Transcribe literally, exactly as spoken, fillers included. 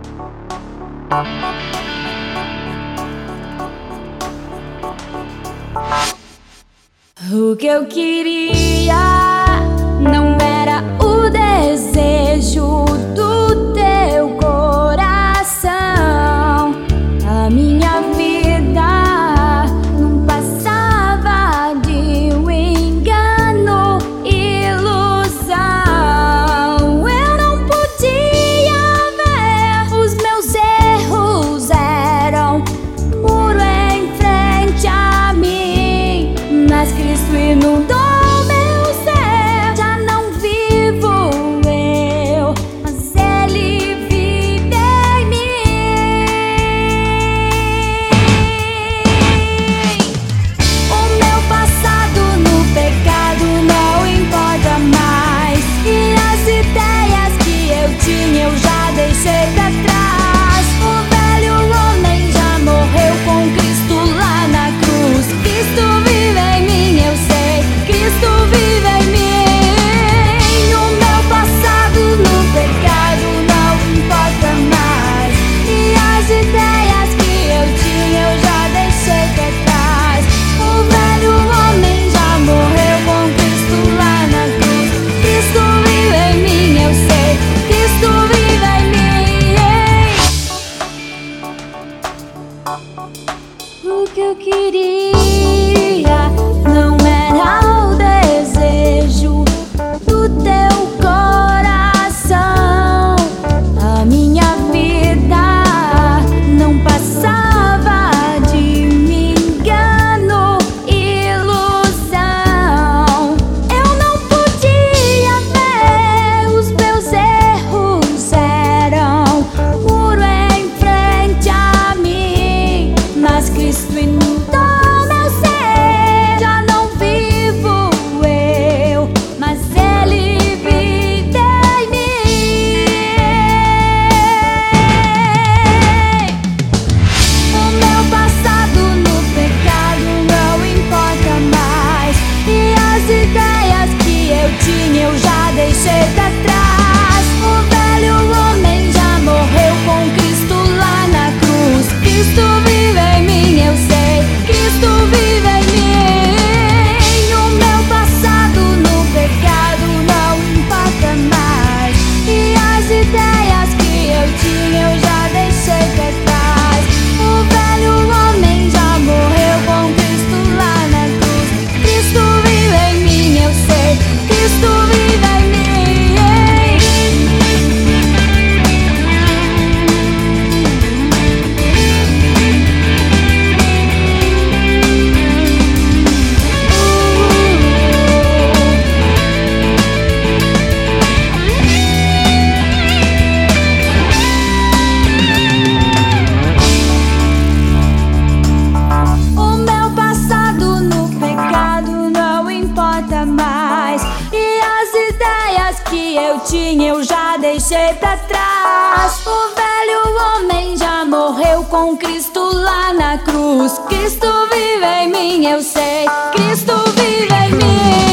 O que eu queria não era o desejo do teu coração. A minha vida não passava de um engano, ilusão. Eu não podia ver, os meus erros eram muro em frente a mim, mas Cristo inundou meu ser. Já não vivo eu, mas Ele vive em mim. O meu passado no pecado não importa mais, e as ideias que eu tinha eu já deixei pra trás. O velho homem já morreu com Cristo lá na cruz. Cristo vive em mim, eu sei, Cristo vive em mim. O meu passado no pecado não importa mais, e as ideias que eu tinha eu já deixei pra trás. O velho homem já morreu com Cristo lá na cruz. Cristo vive em mim, eu sei, Cristo vive em mim. O que eu queria não era o desejo do teu coração. A minha vida não passava de me engano, ilusão. Eu não podia ver, os meus erros eram muro em frente a mim, mas Cristo inundou meu ser. Já não vivo eu, mas Ele vive em mim. O meu passado no pecado não importa mais, e as ideias que eu tinha eu já deixei pra trás. O velho homem já morreu com Cristo lá na cruz. Cristo vive em mim, eu sei, Cristo vive em mim. O meu passado no pecado não importa mais, e as ideias que eu tinha eu já deixei pra trás. O velho homem já morreu com Cristo lá na cruz. Cristo vive em mim, eu sei, Cristo vive em mim. O meu passado no pecado não importa mais, e as ideias que eu tinha eu já deixei pra trás. O velho homem já morreu com Cristo lá na cruz. Cristo vive em mim, eu sei, Cristo vive em mim.